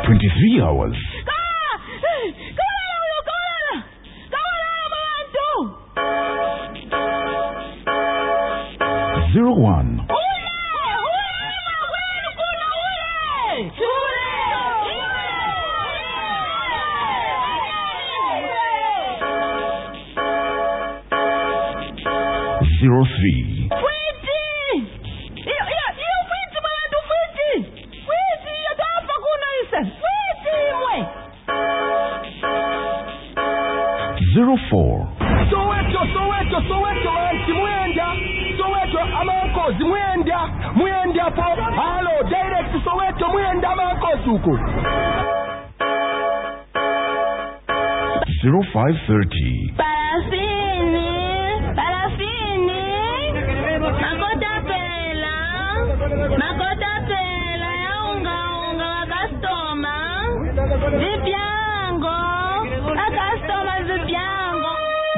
23 hours. 01. 03. Zero 4. Mwenda po. Hello, direct Soweto mwenda makosuko. 0530. Makota pela ya unga wa customer. Zipiango. A customer zipiango.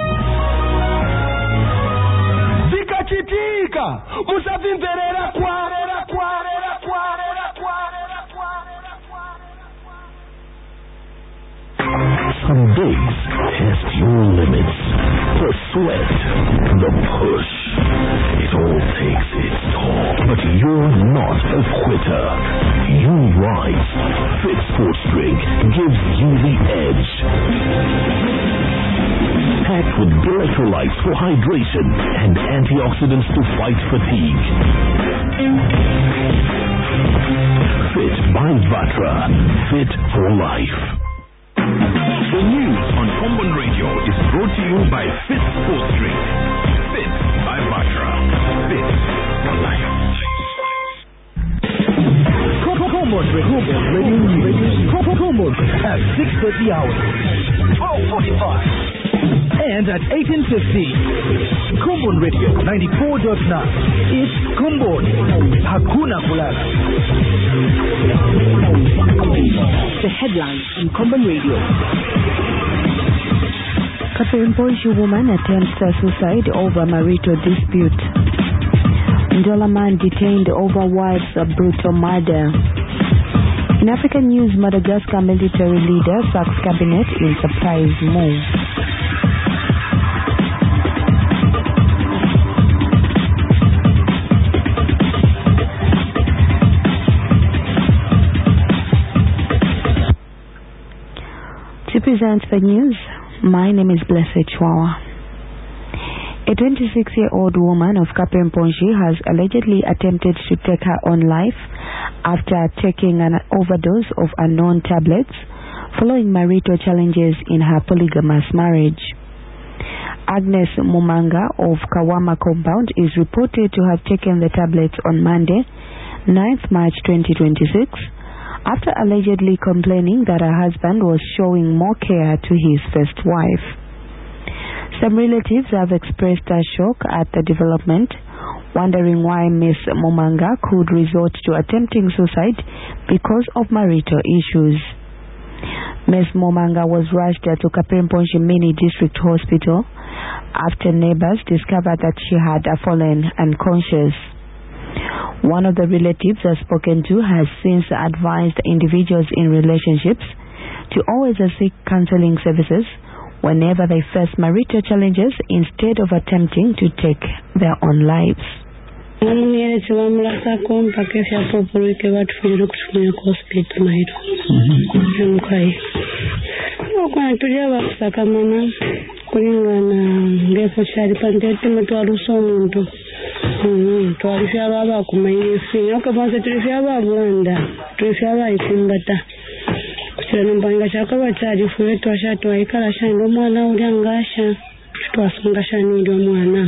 Zikachitika. Musavimverera kwa. Some days test your limits. The sweat, the push. It all takes its toll. But you're not a quitter. You rise. Fit Sports Drink gives you the edge. Packed with electrolytes for hydration and antioxidants to fight fatigue. Fit by Vatra. Fit for life. The news on Common Radio is brought to you by Fit Sports Drink. Fit by Vatra. Fit for life. Common at 6:30 hours, 12:45, and at 18:50. Common Radio 94.9. It's Common. Hakuna kulala. The headlines on Common Radio. Kapirimposhi woman attempts suicide over marital dispute. Ndola man detained over wife's brutal murder. In African news, Madagascar military leader sacks cabinet in surprise move. To present the news, my name is Blessed Chwawa. A 26-year-old woman of Kapirimposhi has allegedly attempted to take her own life after taking an overdose of unknown tablets following marital challenges in her polygamous marriage. Agnes Mumanga of Kawama Compound is reported to have taken the tablets on Monday, 9th March 2026, after allegedly complaining that her husband was showing more care to his first wife. Some relatives have expressed a shock at the development, wondering why Miss Mumanga could resort to attempting suicide because of marital issues. Miss Mumanga was rushed to Kapirimposhi Mini District Hospital after neighbors discovered that she had fallen unconscious. One of the relatives spoken to has since advised individuals in relationships to always seek counseling services whenever they face marital challenges instead of attempting to take their own lives. Mbanga chakaba chari fuetu ashatu aikala shani mwana uliangasha twasunga shani ndio mwana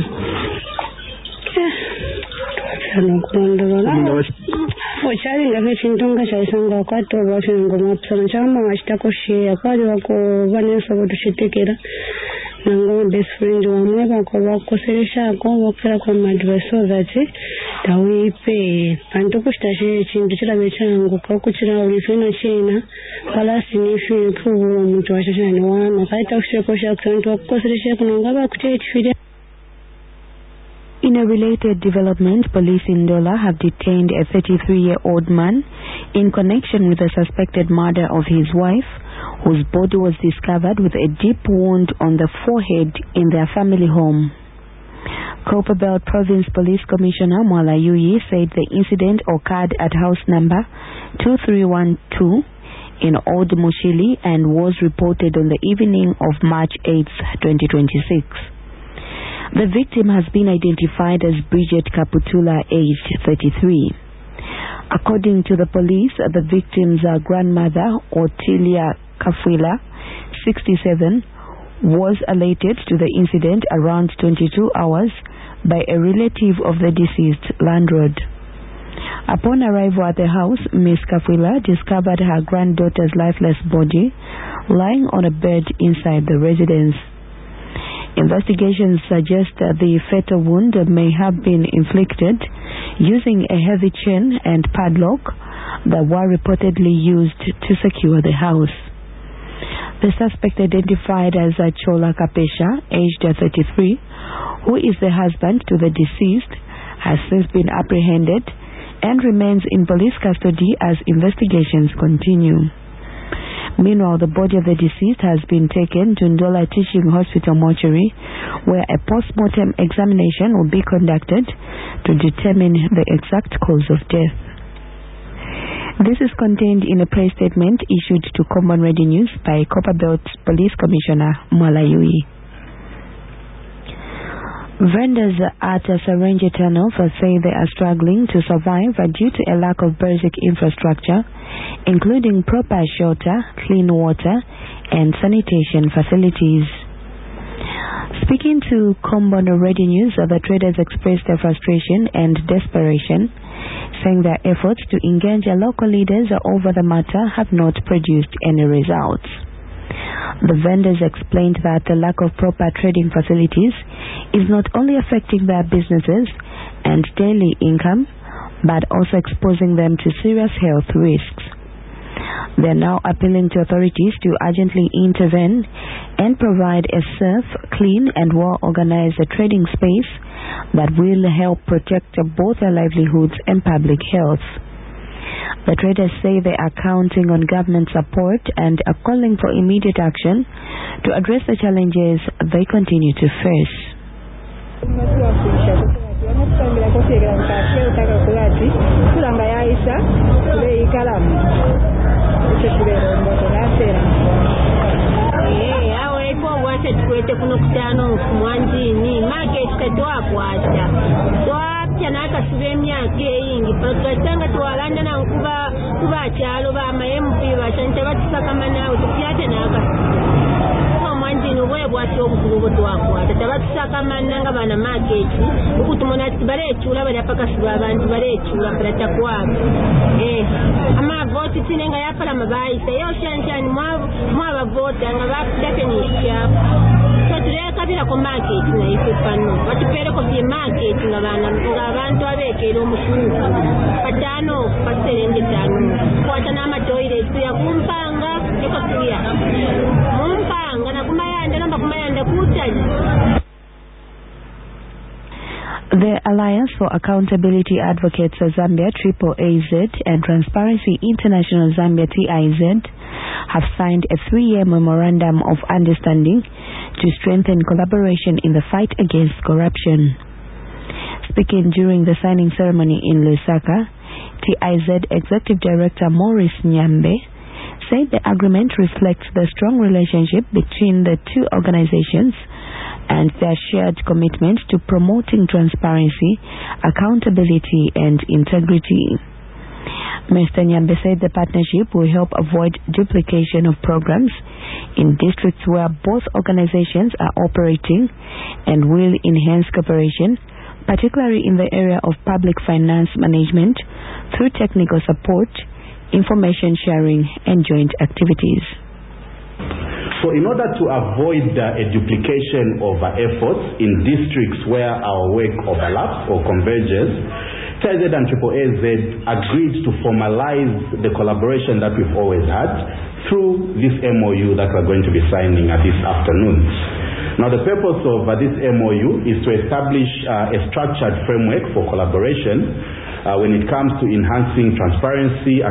ochari ngafe chintonga chaisanga kwato bashinga mapsana chama washitakoshia kwali wako vanesa botushitekera nango best friend wamwe bakoseresha ko bokera kwa advice that tawipe anto kushtashe chintu chilabe changu kwa kuchira ulifena chena palasi nifi kubu mtu washashani wana kaita kushekosha kusantu wakukoseresha kunangaba kuchechifida. In a related development, police in Ndola have detained a 33-year-old man in connection with the suspected murder of his wife, whose body was discovered with a deep wound on the forehead in their family home. Copperbelt Province Police Commissioner Mwala Yui said the incident occurred at house number 2312 in Old Mushili and was reported on the evening of March 8, 2026. The victim has been identified as Bridget Kaputula, aged 33. According to the police, the victim's grandmother, Otilia Kafwila, 67, was alerted to the incident around 22 hours by a relative of the deceased landlord. Upon arrival at the house, Ms. Kafwila discovered her granddaughter's lifeless body lying on a bed inside the residence. Investigations suggest that the fatal wound may have been inflicted using a heavy chain and padlock that were reportedly used to secure the house. The suspect, identified as Chola Kapesha, aged 33, who is the husband to the deceased, has since been apprehended and remains in police custody as investigations continue. Meanwhile, the body of the deceased has been taken to Ndola Teaching Hospital mortuary, where a post-mortem examination will be conducted to determine the exact cause of death. This is contained in a press statement issued to Common Radio News by Copperbelt Police Commissioner Mwala Yui. Vendors at Sarenje Tunnel say they are struggling to survive due to a lack of basic infrastructure, including proper shelter, clean water, and sanitation facilities. Speaking to Common Radio News, the traders expressed their frustration and desperation, saying their efforts to engage local leaders over the matter have not produced any results. The vendors explained that the lack of proper trading facilities is not only affecting their businesses and daily income, but also exposing them to serious health risks. They are now appealing to authorities to urgently intervene and provide a safe, clean, and well-organized trading space that will help protect both their livelihoods and public health. The traders say they are counting on government support and are calling for immediate action to address the challenges they continue to face. Chanaka suvemia keingi pakatanga tuwalanda na nkuba kuba chalo ba MP bachanje batisaka manawo tukyate naka mwanji nobwe bwati obukulubo twakwata tabatisaka mananga bana market ukutumona barechula bali apaka siba abantu barechula prata kwabo ama vote tinenga yapala mabaisa yo shanjani mwa vote anga bapate ni chapa kabira ko market na ifepano batupere ko bi market ngabantu abekero omushuru patano paserenge tano kwata na matoilet ya kumpanga eko siya mumpanga na kumayanda namba kumayanda kutani. The Alliance for Accountability Advocates Zambia AAAZ and Transparency International Zambia TIZ have signed a 3-year memorandum of understanding to strengthen collaboration in the fight against corruption. Speaking during the signing ceremony in Lusaka, TIZ Executive Director Maurice Nyambe said the agreement reflects the strong relationship between the two organizations and their shared commitment to promoting transparency, accountability, and integrity. Mr. Nyambe said the partnership will help avoid duplication of programs in districts where both organizations are operating and will enhance cooperation, particularly in the area of public finance management through technical support, information sharing, and joint activities. So in order to avoid a duplication of efforts in districts where our work overlaps or converges, TIZ and AAAZ agreed to formalize the collaboration that we've always had through this MOU that we're going to be signing this afternoon. Now the purpose of this MOU is to establish a structured framework for collaboration when it comes to enhancing transparency,